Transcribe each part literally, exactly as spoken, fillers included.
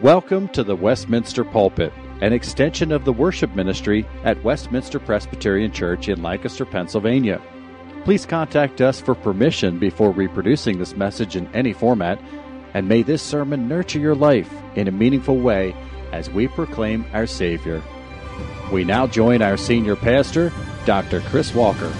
Welcome to the Westminster Pulpit, an extension of the worship ministry at Westminster Presbyterian Church in Lancaster, Pennsylvania. Please contact us for permission before reproducing this message in any format, and may this sermon nurture your life in a meaningful way as we proclaim our Savior. We now join our senior pastor, Doctor Chris Walker.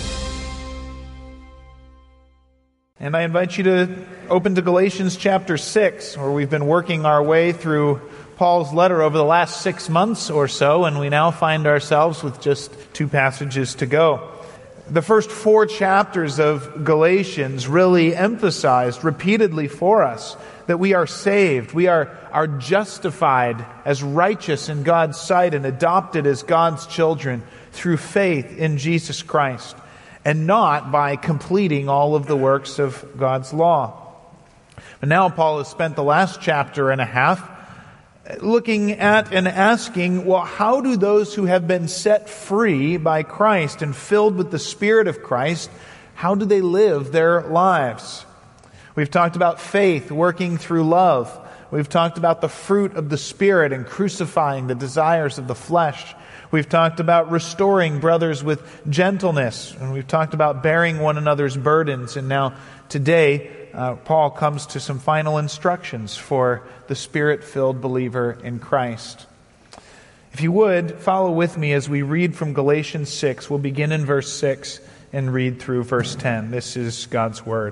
And I invite you to open to Galatians chapter six, where we've been working our way through Paul's letter over the last six months or so, and we now find ourselves with just two passages to go. The first four chapters of Galatians really emphasized repeatedly for us that we are saved, we are, are justified as righteous in God's sight and adopted as God's children through faith in Jesus Christ, and not by completing all of the works of God's law. But now Paul has spent the last chapter and a half looking at and asking, well, how do those who have been set free by Christ and filled with the Spirit of Christ, how do they live their lives? We've talked about faith working through love. We've talked about the fruit of the Spirit and crucifying the desires of the flesh. We've talked about restoring brothers with gentleness, and we've talked about bearing one another's burdens. And now today, uh, Paul comes to some final instructions for the Spirit-filled believer in Christ. If you would, follow with me as we read from Galatians six. We'll begin in verse six and read through verse ten. This is God's Word.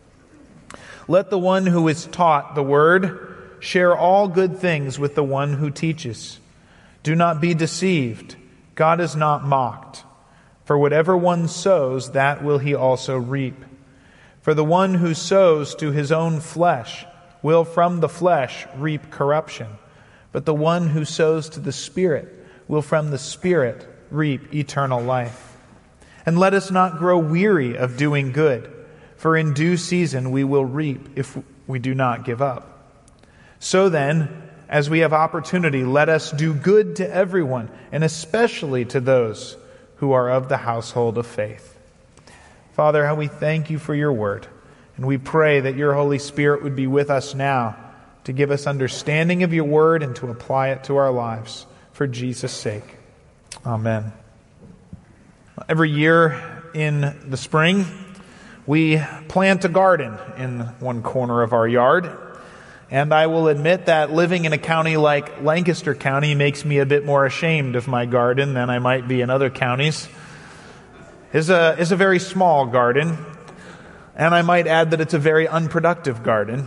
Let the one who is taught the Word share all good things with the one who teaches. Do not be deceived. God is not mocked. For whatever one sows, that will he also reap. For the one who sows to his own flesh will from the flesh reap corruption. But the one who sows to the Spirit will from the Spirit reap eternal life. And let us not grow weary of doing good, for in due season we will reap if we do not give up. So then, as we have opportunity, let us do good to everyone, and especially to those who are of the household of faith. Father, how we thank you for your word, and we pray that your Holy Spirit would be with us now to give us understanding of your word and to apply it to our lives for Jesus' sake. Amen. Every year in the spring, we plant a garden in one corner of our yard. And I will admit that living in a county like Lancaster County makes me a bit more ashamed of my garden than I might be in other counties. It's a, it's a very small garden, and I might add that it's a very unproductive garden.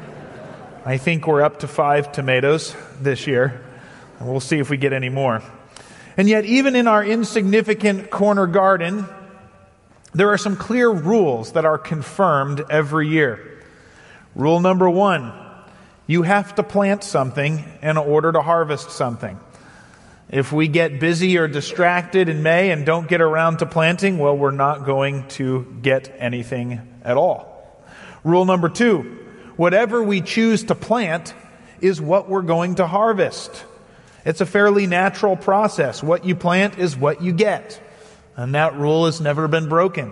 I think we're up to five tomatoes this year, and we'll see if we get any more. And yet, even in our insignificant corner garden, there are some clear rules that are confirmed every year. Rule number one: you have to plant something in order to harvest something. If we get busy or distracted in May and don't get around to planting, well, we're not going to get anything at all. Rule number two: whatever we choose to plant is what we're going to harvest. It's a fairly natural process. What you plant is what you get. And that rule has never been broken.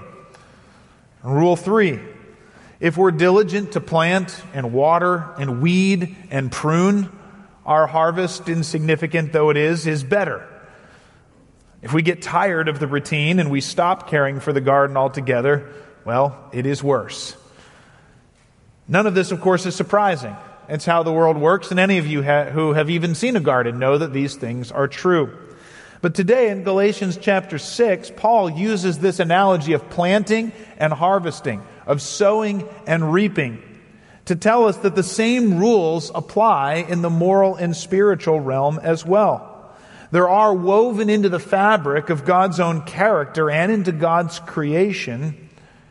Rule three: if we're diligent to plant and water and weed and prune, our harvest, insignificant though it is, is better. If we get tired of the routine and we stop caring for the garden altogether, well, it is worse. None of this, of course, is surprising. It's how the world works, and any of you ha- who have even seen a garden know that these things are true. But today in Galatians chapter six, Paul uses this analogy of planting and harvesting, of sowing and reaping, to tell us that the same rules apply in the moral and spiritual realm as well. There are woven into the fabric of God's own character and into God's creation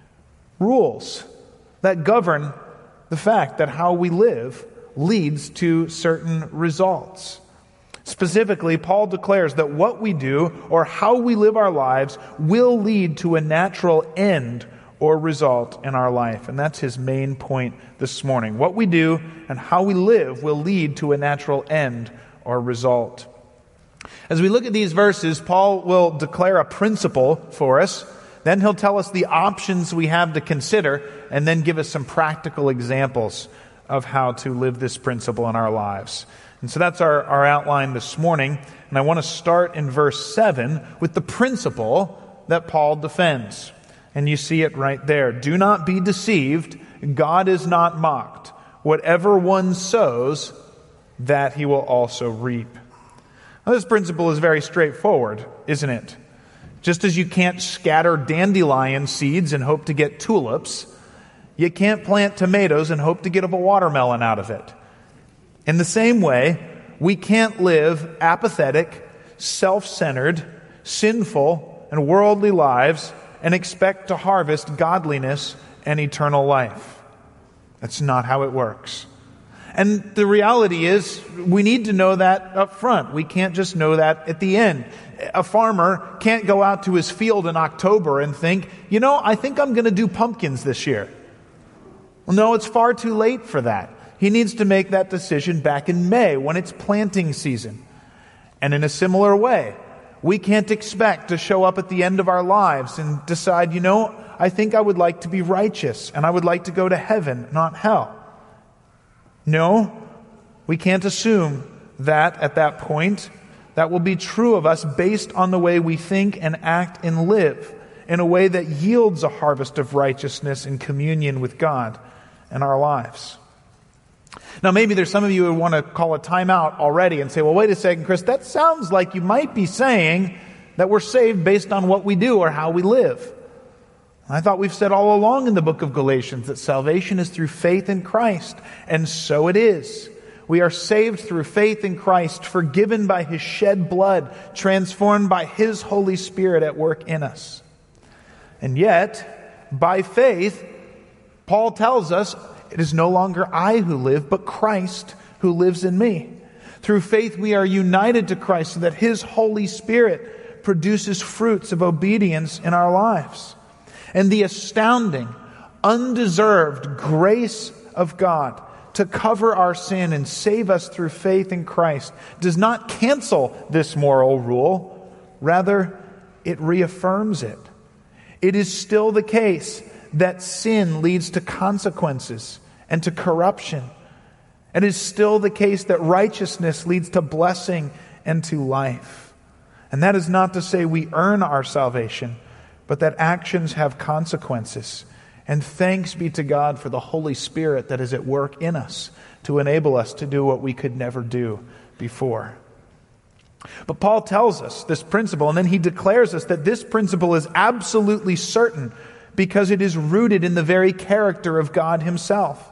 rules that govern the fact that how we live leads to certain results. Specifically, Paul declares that what we do or how we live our lives will lead to a natural end or result in our life. And that's his main point this morning. What we do and how we live will lead to a natural end or result. As we look at these verses, Paul will declare a principle for us. Then he'll tell us the options we have to consider, and then give us some practical examples of how to live this principle in our lives. And so that's our, our outline this morning. And I want to start in verse seven with the principle that Paul defends. And you see it right there. Do not be deceived. God is not mocked. Whatever one sows, that he will also reap. Now, this principle is very straightforward, isn't it? Just as you can't scatter dandelion seeds and hope to get tulips, you can't plant tomatoes and hope to get a watermelon out of it. In the same way, we can't live apathetic, self-centered, sinful, and worldly lives and expect to harvest godliness and eternal life. That's not how it works. And the reality is, we need to know that up front. We can't just know that at the end. A farmer can't go out to his field in October and think, you know, I think I'm going to do pumpkins this year. Well, no, it's far too late for that. He needs to make that decision back in May when it's planting season. And in a similar way, we can't expect to show up at the end of our lives and decide, you know, I think I would like to be righteous and I would like to go to heaven, not hell. No, we can't assume that at that point that will be true of us based on the way we think and act and live in a way that yields a harvest of righteousness and communion with God in our lives. Now, maybe there's some of you who want to call a timeout already and say, well, wait a second, Chris, that sounds like you might be saying that we're saved based on what we do or how we live. I thought we've said all along in the book of Galatians that salvation is through faith in Christ, and so it is. We are saved through faith in Christ, forgiven by His shed blood, transformed by His Holy Spirit at work in us. And yet, by faith, Paul tells us, it is no longer I who live, but Christ who lives in me. Through faith we are united to Christ so that His Holy Spirit produces fruits of obedience in our lives. And the astounding, undeserved grace of God to cover our sin and save us through faith in Christ does not cancel this moral rule. Rather, it reaffirms it. It is still the case that sin leads to consequences and to corruption. And it is still the case that righteousness leads to blessing and to life. And that is not to say we earn our salvation, but that actions have consequences. And thanks be to God for the Holy Spirit that is at work in us to enable us to do what we could never do before. But Paul tells us this principle, and then he declares us that this principle is absolutely certain because it is rooted in the very character of God Himself.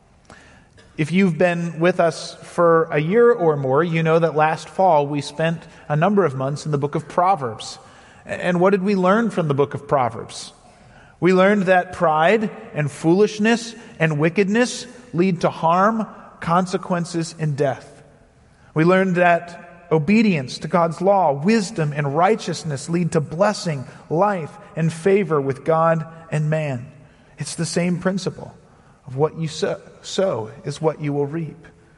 If you've been with us for a year or more, you know that last fall we spent a number of months in the book of Proverbs. And what did we learn from the book of Proverbs? We learned that pride and foolishness and wickedness lead to harm, consequences, and death. We learned that obedience to God's law, wisdom, and righteousness lead to blessing, life, and favor with God and man. It's the same principle of what you sow, sow is what you will reap.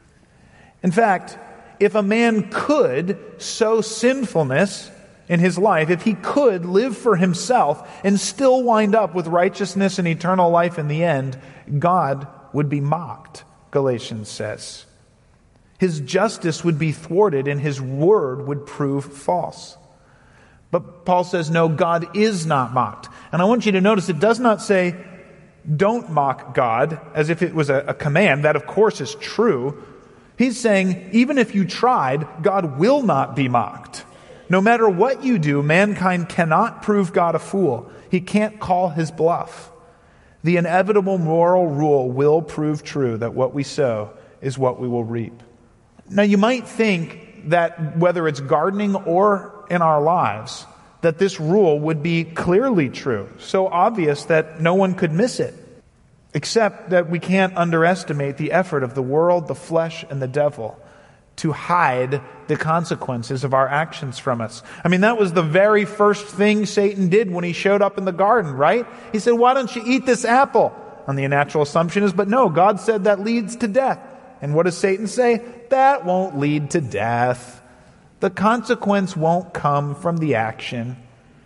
In fact, if a man could sow sinfulness in his life, if he could live for himself and still wind up with righteousness and eternal life in the end, God would be mocked, Galatians says. His justice would be thwarted and His word would prove false. But Paul says, no, God is not mocked. And I want you to notice it does not say, don't mock God, as if it was a, a command. That, of course, is true. He's saying, even if you tried, God will not be mocked. No matter what you do, mankind cannot prove God a fool. He can't call His bluff. The inevitable moral rule will prove true that what we sow is what we will reap. Now, you might think that whether it's gardening or in our lives, that this rule would be clearly true, so obvious that no one could miss it. Except that we can't underestimate the effort of the world, the flesh, and the devil to hide the consequences of our actions from us. I mean, that was the very first thing Satan did when he showed up in the garden, right? He said, why don't you eat this apple? And the natural assumption is, but no, God said that leads to death. And what does Satan say? That won't lead to death. The consequence won't come from the action.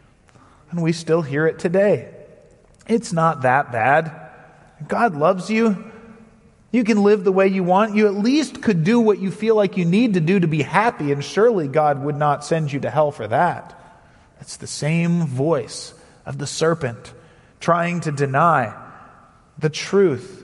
And we still hear it today. It's not that bad. God loves you. You can live the way you want. You at least could do what you feel like you need to do to be happy, and surely God would not send you to hell for that. It's the same voice of the serpent trying to deny the truth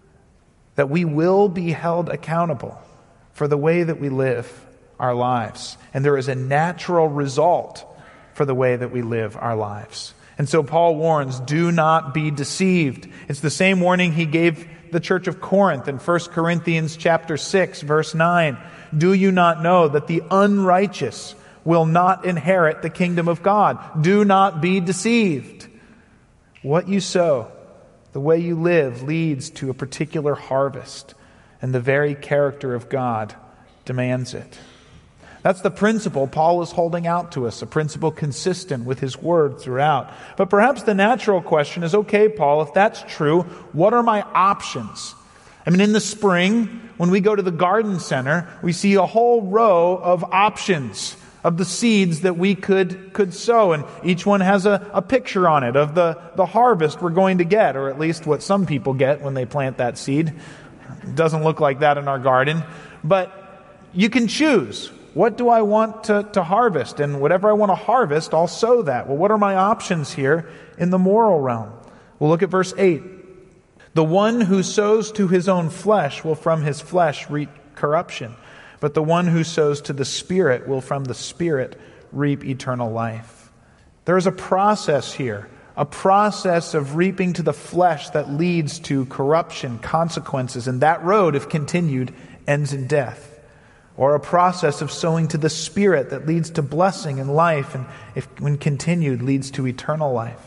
that we will be held accountable for the way that we live our lives. And there is a natural result for the way that we live our lives. And so Paul warns, do not be deceived. It's the same warning he gave the church of Corinth in First Corinthians chapter six, verse nine. Do you not know that the unrighteous will not inherit the kingdom of God? Do not be deceived. What you sow, the way you live, leads to a particular harvest, and the very character of God demands it. That's the principle Paul is holding out to us, a principle consistent with his word throughout. But perhaps the natural question is, okay, Paul, if that's true, what are my options? I mean, in the spring, when we go to the garden center, we see a whole row of options of the seeds that we could could sow. And each one has a, a picture on it of the, the harvest we're going to get, or at least what some people get when they plant that seed. It doesn't look like that in our garden. But you can choose. What do I want to, to harvest? And whatever I want to harvest, I'll sow that. Well, what are my options here in the moral realm? We'll look at verse eight. The one who sows to his own flesh will from his flesh reap corruption, but the one who sows to the Spirit will from the Spirit reap eternal life. There is a process here, a process of reaping to the flesh that leads to corruption, consequences, and that road, if continued, ends in death. Or a process of sowing to the Spirit that leads to blessing and life, and if when continued, leads to eternal life.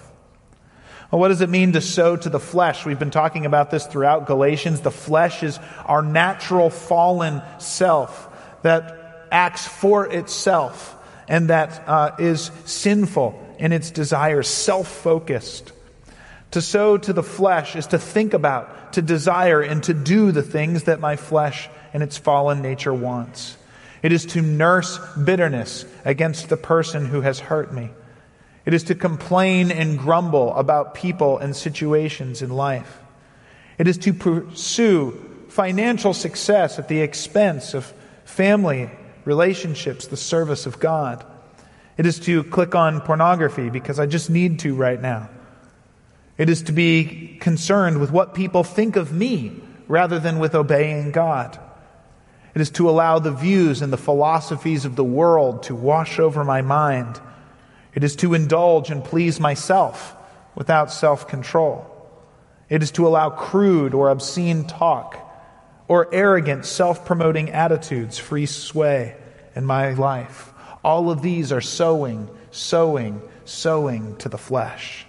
Well, what does it mean to sow to the flesh? We've been talking about this throughout Galatians. The flesh is our natural fallen self that acts for itself and that uh, is sinful in its desires, self-focused. To sow to the flesh is to think about, to desire, and to do the things that my flesh and its fallen nature wants. It is to nurse bitterness against the person who has hurt me. It is to complain and grumble about people and situations in life. It is to pursue financial success at the expense of family, relationships, the service of God. It is to click on pornography because I just need to right now. It is to be concerned with what people think of me rather than with obeying God. It is to allow the views and the philosophies of the world to wash over my mind. It is to indulge and please myself without self-control. It is to allow crude or obscene talk or arrogant, self-promoting attitudes free sway in my life. All of these are sowing, sowing, sowing to the flesh.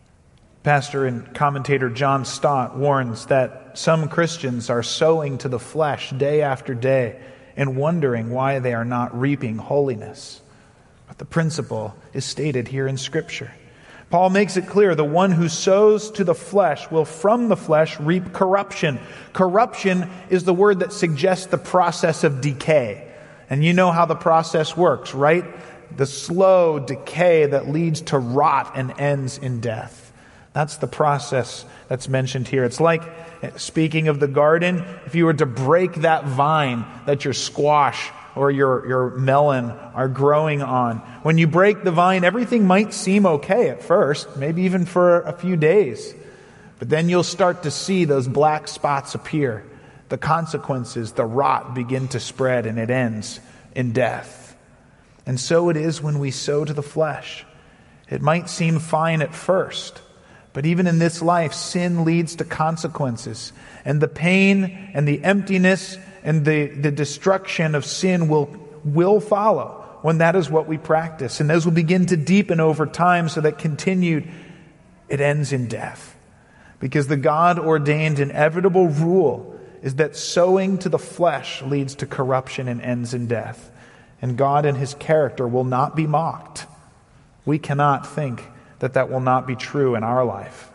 Pastor and commentator John Stott warns that some Christians are sowing to the flesh day after day and wondering why they are not reaping holiness. But the principle is stated here in Scripture. Paul makes it clear, the one who sows to the flesh will from the flesh reap corruption. Corruption is the word that suggests the process of decay. And you know how the process works, right? The slow decay that leads to rot and ends in death. That's the process that's mentioned here. It's like, speaking of the garden, if you were to break that vine that your squash or your, your melon are growing on. When you break the vine, everything might seem okay at first, maybe even for a few days. But then you'll start to see those black spots appear. The consequences, the rot begin to spread, and it ends in death. And so it is when we sow to the flesh. It might seem fine at first, but even in this life, sin leads to consequences. And the pain and the emptiness and the, the destruction of sin will, will follow when that is what we practice. And those will begin to deepen over time, so that continued, it ends in death. Because the God-ordained inevitable rule is that sowing to the flesh leads to corruption and ends in death. And God and His character will not be mocked. We cannot think that that will not be true in our life.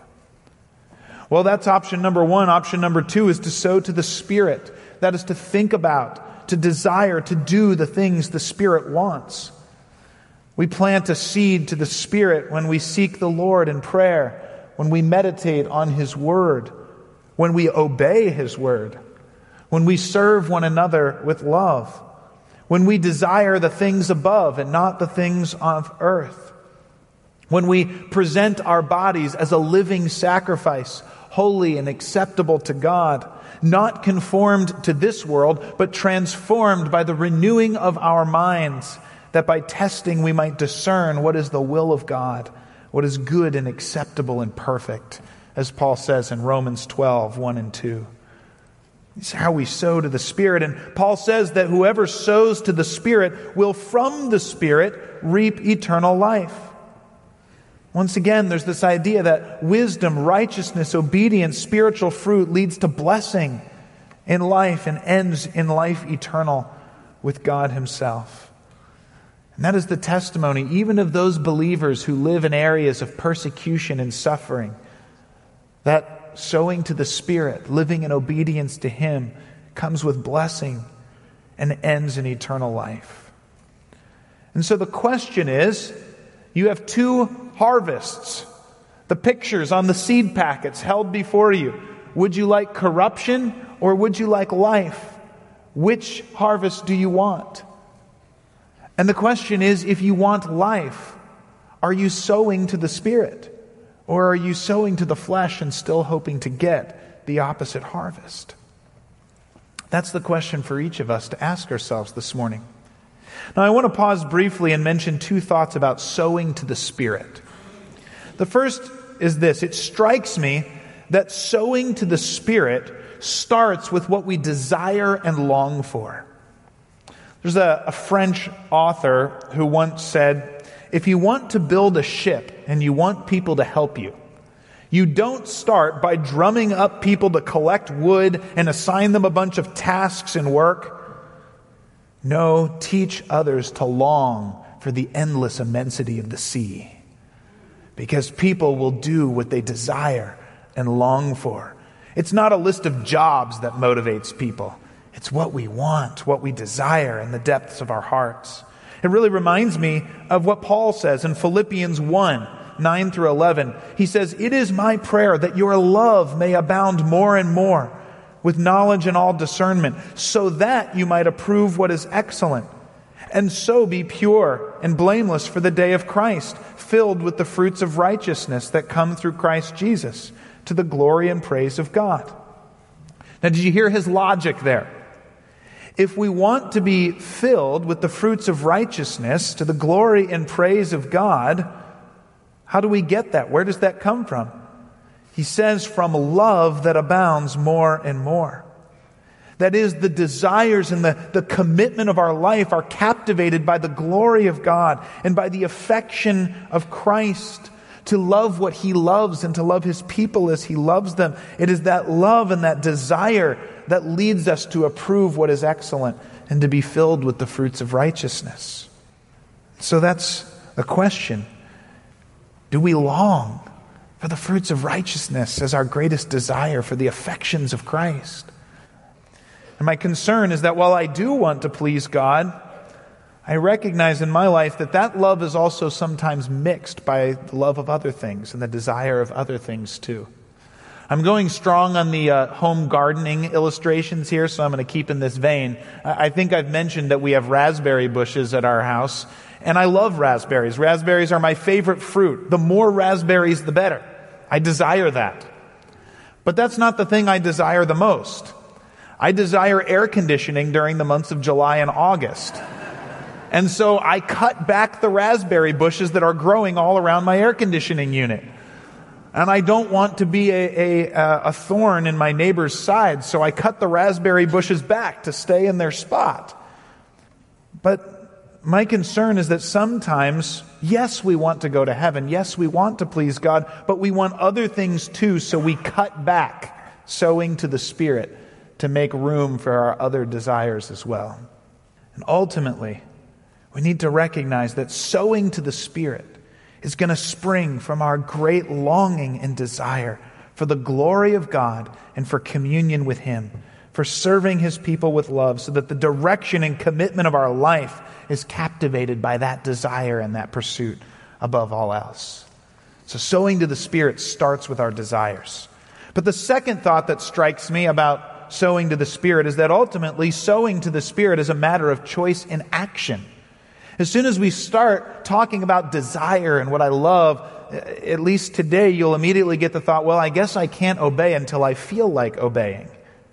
Well, that's option number one. Option number two is to sow to the Spirit. That is to think about, to desire, to do the things the Spirit wants. We plant a seed to the Spirit when we seek the Lord in prayer, when we meditate on His Word, when we obey His word, when we serve one another with love, when we desire the things above and not the things of earth, when we present our bodies as a living sacrifice, holy and acceptable to God, not conformed to this world, but transformed by the renewing of our minds, that by testing we might discern what is the will of God, what is good and acceptable and perfect, as Paul says in Romans twelve, one and two. This is how we sow to the Spirit. And Paul says that whoever sows to the Spirit will from the Spirit reap eternal life. Once again, there's this idea that wisdom, righteousness, obedience, spiritual fruit leads to blessing in life and ends in life eternal with God Himself. And that is the testimony even of those believers who live in areas of persecution and suffering, that sowing to the Spirit, living in obedience to Him, comes with blessing and ends in eternal life. And so the question is, you have two harvests. The pictures on the seed packets held before you. Would you like corruption or would you like life? Which harvest do you want? And the question is, if you want life, are you sowing to the Spirit? Or are you sowing to the flesh and still hoping to get the opposite harvest? That's the question for each of us to ask ourselves this morning. Now, I want to pause briefly and mention two thoughts about sowing to the Spirit. The first is this: it strikes me that sowing to the Spirit starts with what we desire and long for. There's a, a French author who once said, if you want to build a ship and you want people to help you, you don't start by drumming up people to collect wood and assign them a bunch of tasks and work. No, teach others to long for the endless immensity of the sea. Because people will do what they desire and long for. It's not a list of jobs that motivates people. It's what we want, what we desire in the depths of our hearts. It really reminds me of what Paul says in Philippians one, nine through eleven. He says, "It is my prayer that your love may abound more and more with knowledge and all discernment, so that you might approve what is excellent, and so be pure and blameless for the day of Christ, filled with the fruits of righteousness that come through Christ Jesus, to the glory and praise of God." Now, did you hear his logic there? If we want to be filled with the fruits of righteousness to the glory and praise of God, how do we get that? Where does that come from? He says, from love that abounds more and more. That is, the desires and the, the commitment of our life are captivated by the glory of God and by the affection of Christ, to love what He loves and to love His people as He loves them. It is that love and that desire that leads us to approve what is excellent and to be filled with the fruits of righteousness. So that's the question. Do we long for the fruits of righteousness as our greatest desire for the affections of Christ? And my concern is that while I do want to please God, I recognize in my life that that love is also sometimes mixed by the love of other things and the desire of other things too. I'm going strong on the uh, home gardening illustrations here, so I'm going to keep in this vein. I-, I think I've mentioned that we have raspberry bushes at our house, and I love raspberries. Raspberries are my favorite fruit. The more raspberries, the better. I desire that. But that's not the thing I desire the most. I desire air conditioning during the months of July and August. And so I cut back the raspberry bushes that are growing all around my air conditioning unit. And I don't want to be a, a, a thorn in my neighbor's side, so I cut the raspberry bushes back to stay in their spot. But my concern is that sometimes, yes, we want to go to heaven. Yes, we want to please God, but we want other things too, so we cut back, sowing to the Spirit, to make room for our other desires as well. And ultimately, we need to recognize that sowing to the Spirit is going to spring from our great longing and desire for the glory of God and for communion with Him, for serving His people with love, so that the direction and commitment of our life is captivated by that desire and that pursuit above all else. So sowing to the Spirit starts with our desires. But the second thought that strikes me about sowing to the Spirit is that ultimately sowing to the Spirit is a matter of choice and action. As soon as we start talking about desire and what I love, at least today you'll immediately get the thought, well, I guess I can't obey until I feel like obeying.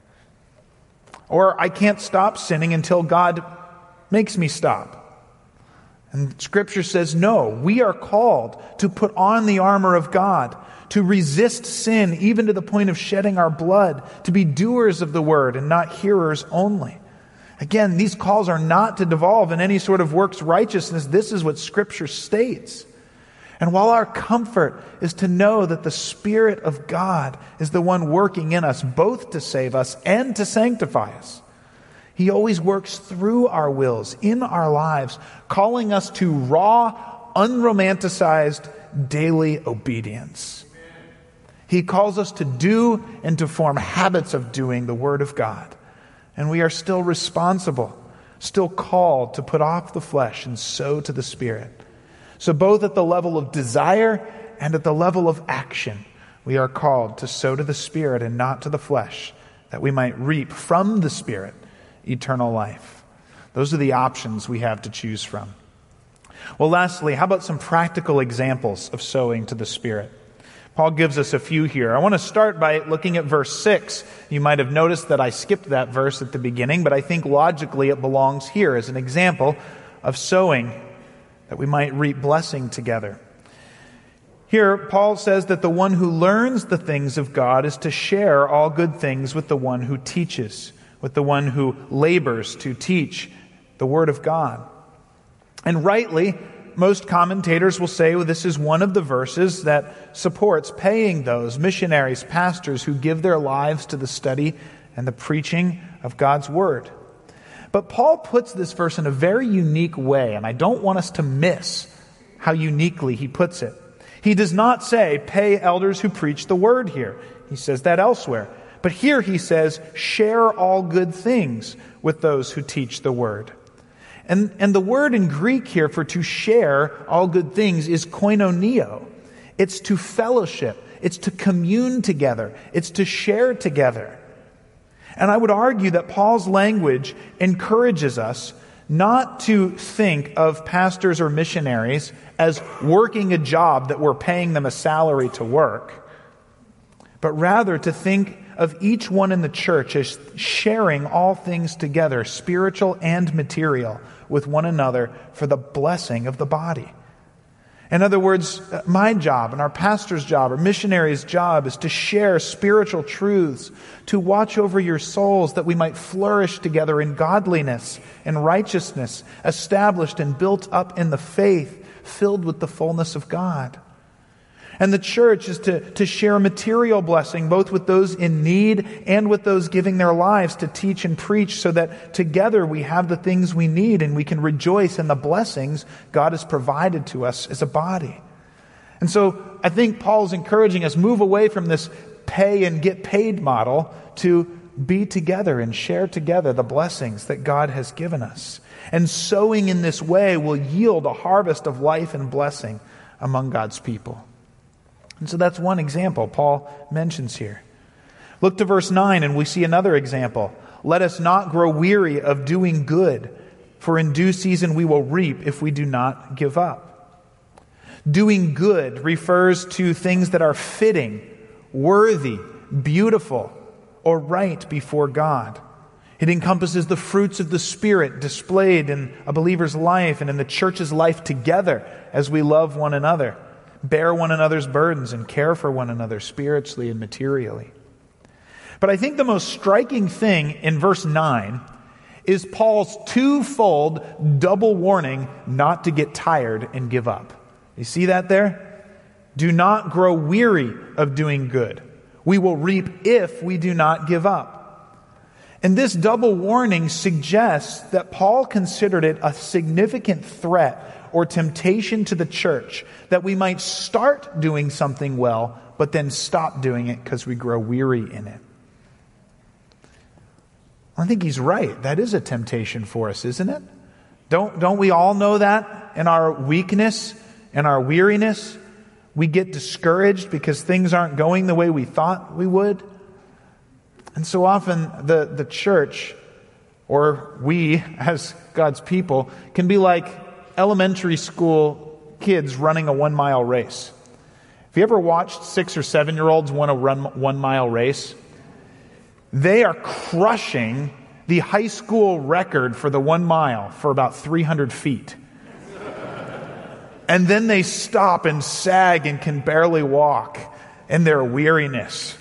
Or I can't stop sinning until God makes me stop. And Scripture says, no, we are called to put on the armor of God, to resist sin even to the point of shedding our blood, to be doers of the word and not hearers only. Again, these calls are not to devolve in any sort of works righteousness. This is what Scripture states. And while our comfort is to know that the Spirit of God is the one working in us, both to save us and to sanctify us, He always works through our wills, in our lives, calling us to raw, unromanticized, daily obedience. He calls us to do and to form habits of doing the Word of God. And we are still responsible, still called to put off the flesh and sow to the Spirit. So both at the level of desire and at the level of action, we are called to sow to the Spirit and not to the flesh, that we might reap from the Spirit eternal life. Those are the options we have to choose from. Well, lastly, how about some practical examples of sowing to the Spirit? Paul gives us a few here. I want to start by looking at verse six. You might have noticed that I skipped that verse at the beginning, but I think logically it belongs here as an example of sowing that we might reap blessing together. Here, Paul says that the one who learns the things of God is to share all good things with the one who teaches, with the one who labors to teach the Word of God. And rightly, most commentators will say, well, this is one of the verses that supports paying those missionaries, pastors who give their lives to the study and the preaching of God's Word. But Paul puts this verse in a very unique way, and I don't want us to miss how uniquely he puts it. He does not say, pay elders who preach the Word here. He says that elsewhere. But here he says, share all good things with those who teach the Word. And, and the word in Greek here for to share all good things is koinonio. It's to fellowship. It's to commune together. It's to share together. And I would argue that Paul's language encourages us not to think of pastors or missionaries as working a job that we're paying them a salary to work, but rather to think of each one in the church as sharing all things together, spiritual and material, with one another for the blessing of the body. In other words, my job and our pastor's job or missionary's job is to share spiritual truths, to watch over your souls that we might flourish together in godliness and righteousness, established and built up in the faith, filled with the fullness of God. And the church is to, to share material blessing, both with those in need and with those giving their lives to teach and preach, so that together we have the things we need and we can rejoice in the blessings God has provided to us as a body. And so I think Paul's encouraging us, move away from this pay and get paid model to be together and share together the blessings that God has given us. And sowing in this way will yield a harvest of life and blessing among God's people. And so that's one example Paul mentions here. Look to verse nine and we see another example. Let us not grow weary of doing good, for in due season we will reap if we do not give up. Doing good refers to things that are fitting, worthy, beautiful, or right before God. It encompasses the fruits of the Spirit displayed in a believer's life and in the church's life together as we love one another, bear one another's burdens, and care for one another spiritually and materially. But I think the most striking thing in verse nine is Paul's twofold double warning not to get tired and give up. You see that there? Do not grow weary of doing good. We will reap if we do not give up. And this double warning suggests that Paul considered it a significant threat or temptation to the church that we might start doing something well, but then stop doing it because we grow weary in it. I think he's right. That is a temptation for us, isn't it? Don't, don't we all know that in our weakness and our weariness? We get discouraged because things aren't going the way we thought we would. And so often the, the church, or we as God's people, can be like elementary school kids running a one-mile race. Have you ever watched six or seven-year-olds want to run one-mile race? They are crushing the high school record for the one mile for about three hundred feet. And then they stop and sag and can barely walk in their weariness.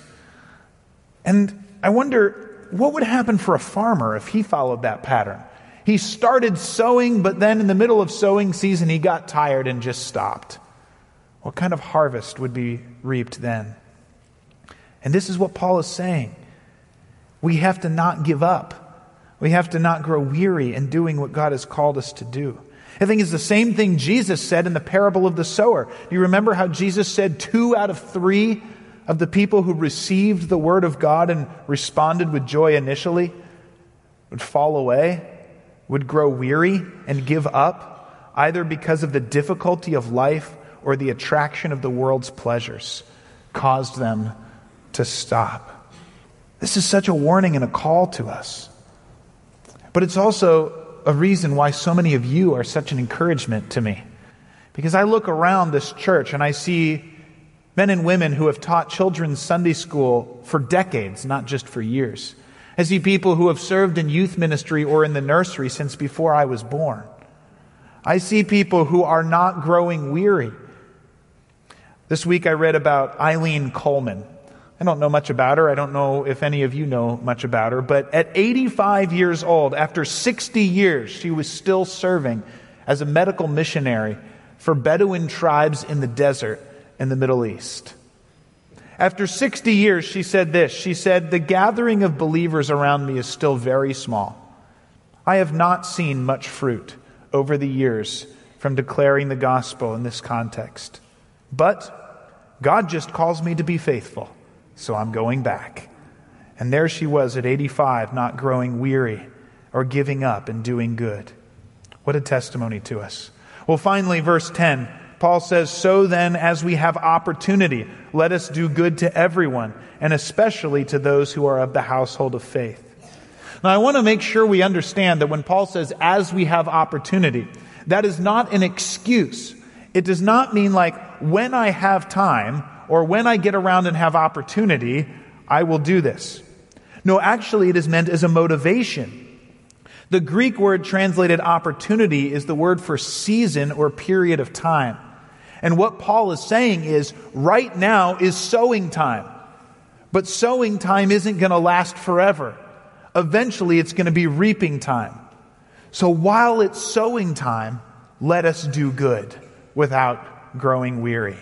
And I wonder, what would happen for a farmer if he followed that pattern? He started sowing, but then in the middle of sowing season, he got tired and just stopped. What kind of harvest would be reaped then? And this is what Paul is saying. We have to not give up. We have to not grow weary in doing what God has called us to do. I think it's the same thing Jesus said in the parable of the sower. Do you remember how Jesus said two out of three of the people who received the word of God and responded with joy initially would fall away, would grow weary and give up, either because of the difficulty of life or the attraction of the world's pleasures caused them to stop. This is such a warning and a call to us. But it's also a reason why so many of you are such an encouragement to me. Because I look around this church and I see men and women who have taught children's Sunday school for decades, not just for years. I see people who have served in youth ministry or in the nursery since before I was born. I see people who are not growing weary. This week I read about Eileen Coleman. I don't know much about her. I don't know if any of you know much about her. But at eighty-five years old, after sixty years, she was still serving as a medical missionary for Bedouin tribes in the desert in the Middle East. After sixty years, she said this. She said, "The gathering of believers around me is still very small. I have not seen much fruit over the years from declaring the gospel in this context. But God just calls me to be faithful. So I'm going back." And there she was at eighty-five, not growing weary or giving up and doing good. What a testimony to us. Well, finally, verse ten, Paul says, "So then, as we have opportunity, let us do good to everyone, and especially to those who are of the household of faith." Now, I want to make sure we understand that when Paul says, "as we have opportunity," that is not an excuse. It does not mean like, when I have time, or when I get around and have opportunity, I will do this. No, actually it is meant as a motivation. The Greek word translated opportunity is the word for season or period of time. And what Paul is saying is, right now is sowing time. But sowing time isn't going to last forever. Eventually it's going to be reaping time. So while it's sowing time, let us do good without growing weary.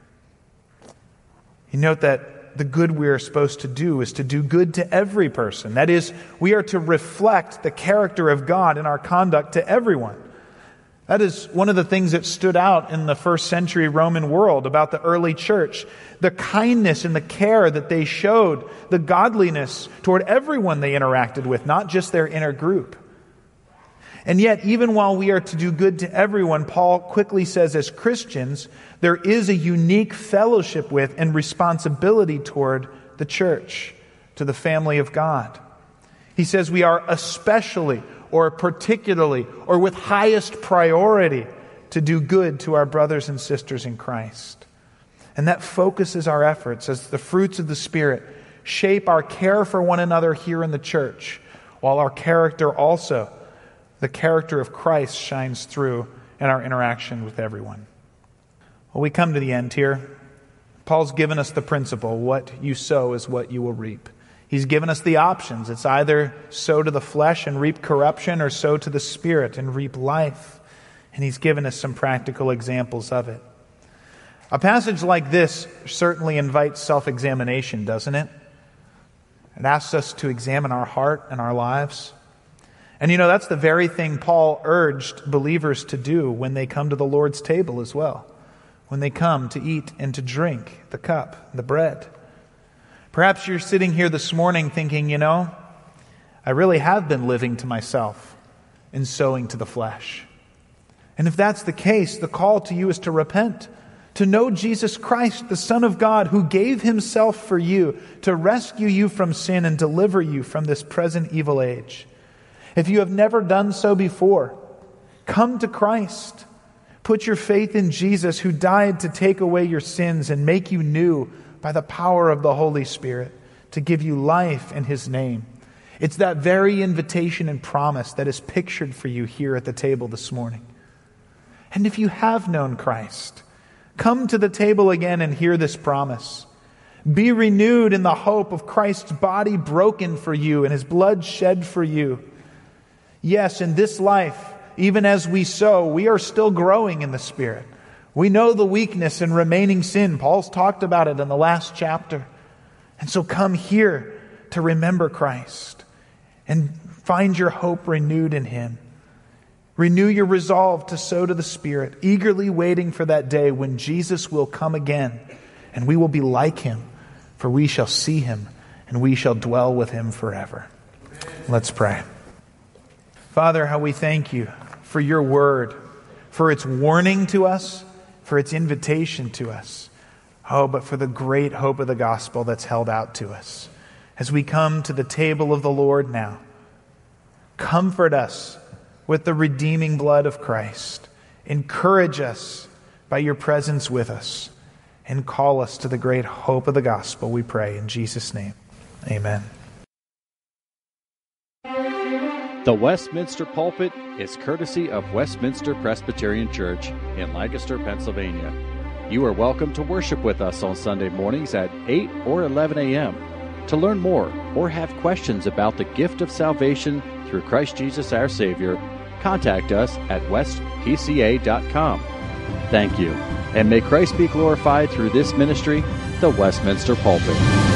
You note that the good we are supposed to do is to do good to every person. That is, we are to reflect the character of God in our conduct to everyone. That is one of the things that stood out in the first century Roman world about the early church. The kindness and the care that they showed, the godliness toward everyone they interacted with, not just their inner group. And yet, even while we are to do good to everyone, Paul quickly says as Christians, there is a unique fellowship with and responsibility toward the church, to the family of God. He says we are especially or particularly or with highest priority to do good to our brothers and sisters in Christ. And that focuses our efforts as the fruits of the Spirit shape our care for one another here in the church, while our character also, the character of Christ, shines through in our interaction with everyone. Well, we come to the end here. Paul's given us the principle, what you sow is what you will reap. He's given us the options. It's either sow to the flesh and reap corruption, or sow to the Spirit and reap life. And he's given us some practical examples of it. A passage like this certainly invites self-examination, doesn't it? It asks us to examine our heart and our lives. And you know, that's the very thing Paul urged believers to do when they come to the Lord's table as well. When they come to eat and to drink the cup, the bread. Perhaps you're sitting here this morning thinking, you know, I really have been living to myself and sowing to the flesh. And if that's the case, the call to you is to repent, to know Jesus Christ, the Son of God, who gave himself for you to rescue you from sin and deliver you from this present evil age. If you have never done so before, come to Christ. Put your faith in Jesus, who died to take away your sins and make you new by the power of the Holy Spirit, to give you life in his name. It's that very invitation and promise that is pictured for you here at the table this morning. And if you have known Christ, come to the table again and hear this promise. Be renewed in the hope of Christ's body broken for you and his blood shed for you. Yes, in this life, even as we sow, we are still growing in the Spirit. We know the weakness and remaining sin. Paul's talked about it in the last chapter. And so come here to remember Christ and find your hope renewed in him. Renew your resolve to sow to the Spirit, eagerly waiting for that day when Jesus will come again and we will be like him, for we shall see him and we shall dwell with him forever. Let's pray. Father, how we thank you for your word, for its warning to us, for its invitation to us. Oh, but for the great hope of the gospel that's held out to us. As we come to the table of the Lord now, comfort us with the redeeming blood of Christ. Encourage us by your presence with us, and call us to the great hope of the gospel, we pray in Jesus' name. Amen. The Westminster Pulpit is courtesy of Westminster Presbyterian Church in Lancaster, Pennsylvania. You are welcome to worship with us on Sunday mornings at eight or eleven a.m. To learn more or have questions about the gift of salvation through Christ Jesus our Savior, contact us at west p c a dot com. Thank you, and may Christ be glorified through this ministry, the Westminster Pulpit.